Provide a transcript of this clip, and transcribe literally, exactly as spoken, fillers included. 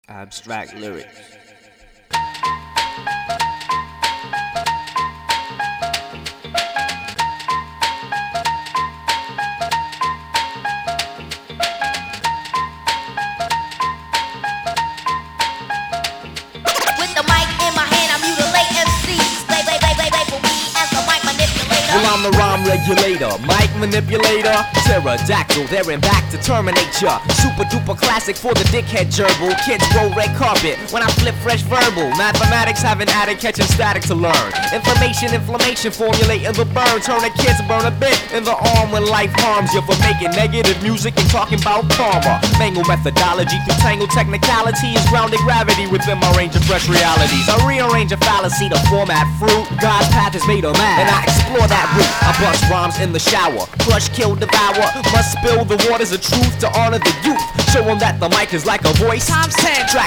Abstract lyrics. With the mic in my hand, I mutilate M Cs. Play, play, play, play, play for me as the mic manipulator. Well, I'm the rhyme regulator, mic manipulator, pterodactyl, there and back to terminate ya. Super duper classic for the dickhead gerbil. Kids roll red carpet when I flip fresh verbal. Mathematics have an addict catching static to learn. Information, inflammation, formulating the burn. Turn a kid's burn a bit in the arm when life harms you for making negative music and talking about karma. Mangle methodology through tangled technicality is grounded gravity within my range of fresh realities. I rearrange a fallacy to format fruit. God's path is made of man, and I explore that route. I bust rhymes in the shower, crush, kill, devour. Must spill the waters of truth to honor the youth. Show them that the mic is like a voice. Times ten, track